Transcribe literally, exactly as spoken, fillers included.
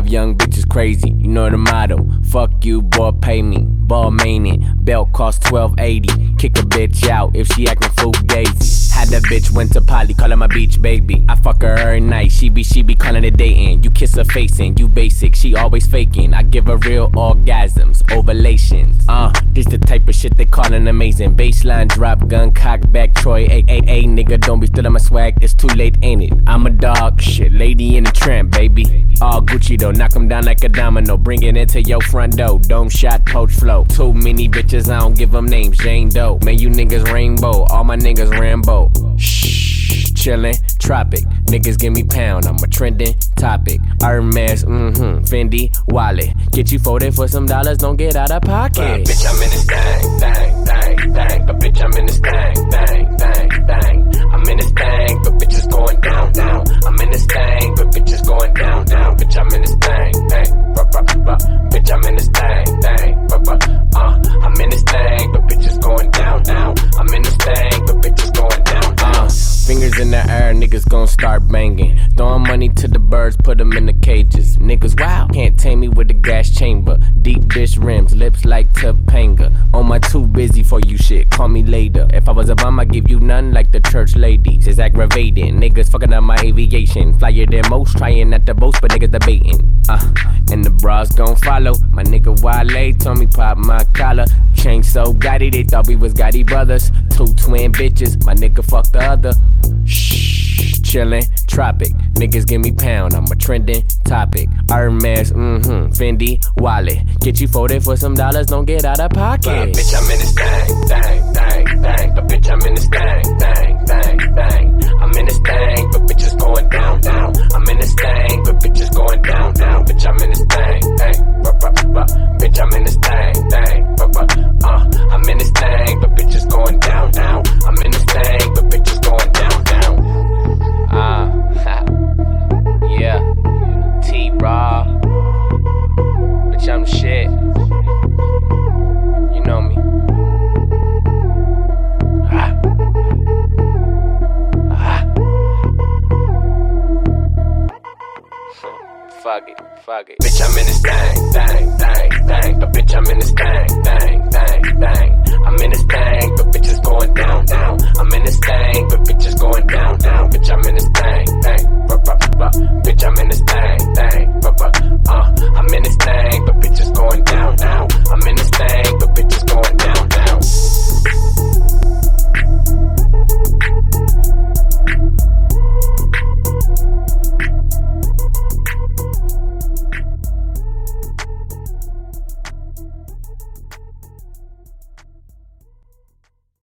Drive young bitches crazy, you know the motto. Fuck you, boy, pay me. Ball mainin', belt cost twelve eighty. Kick a bitch out if she actin' fugazi. Had that bitch went to Polly, call her my beach baby. I fuck her every night, she be she be callin' it dating. You kiss her facing, you basic, she always faking. I give her real orgasms, ovulations. Uh, this the type of shit they callin' amazing. Baseline drop, gun, cock back, Troy, a a a nigga, don't be stealing my swag, it's too late, ain't it? I'm a dog, shit, lady in the tramp, baby. All Gucci though, knock 'em down like a domino. Bring it into your front door, dome shot, poach flow. Too many bitches, I don't give them names, Jane Doe. Man, you niggas rainbow, all my niggas Rambo. Shh, chillin', tropic. Niggas give me pound, I'm a trending topic. Hermes, mm-hmm, Fendi, wallet. Get you folded for some dollars, don't get out of pocket. But bitch, I'm in this thing, thing, thing, thing. But bitch, I'm in this thing, thing, thing, thing. I'm in this thing, but bitch is going down, down. I'm in this thing, but bitch is going down, down. Bitch, I'm in this thing, thing, buh, buh, buh. Bitch, I'm in this thing, thing, buh, buh. Uh, I'm in this thing, but bitch is going down, down. I'm in this thing, but bitch is going down, down. Uh, fingers in the air, niggas gon' start banging. Throwing money to the birds, put them in the cages. Niggas, wow, can't tame me with the gas chamber. Deep dish rims, lips like Topanga. On my too busy for you shit, call me later. If I was a bum, I'd give you none like the church ladies. It's aggravating, niggas fucking up my aviation. Flyer than most, trying not to boast, but niggas debating. Uh, and the bras gon' follow. My nigga Wale told me pop my collar. Chain so gaudy, they thought we was Gotti brothers. Two twin bitches, my nigga fucked the other. Shh, chillin', tropic. Niggas give me pound, I'm a trending topic. Hermes, mm-hmm, Fendi, wallet. Get you folded for some dollars, don't get out of pocket. But bitch, I'm in this thing, thing, thing, thing. But bitch, I'm in this thing, thing, thing, thing. I'm in this thing, but bitch is going down, down. I'm in this thing, but bitch is going down, down. Bitch, I'm in this thing, thing, buh, buh, buh. Bitch, I'm in this thing, thing, buh, buh. Uh, I'm in this thing, but bitch is going down, down. I'm in this thing, but bitch is going down, down. Ah, uh, yeah, T-Raw. Bitch, I'm shit. You know me. Ah. Ah. Fuck it, fuck it. Bitch, I'm in this thing, thing, thing, thing. But bitch, I'm in this thing, thing.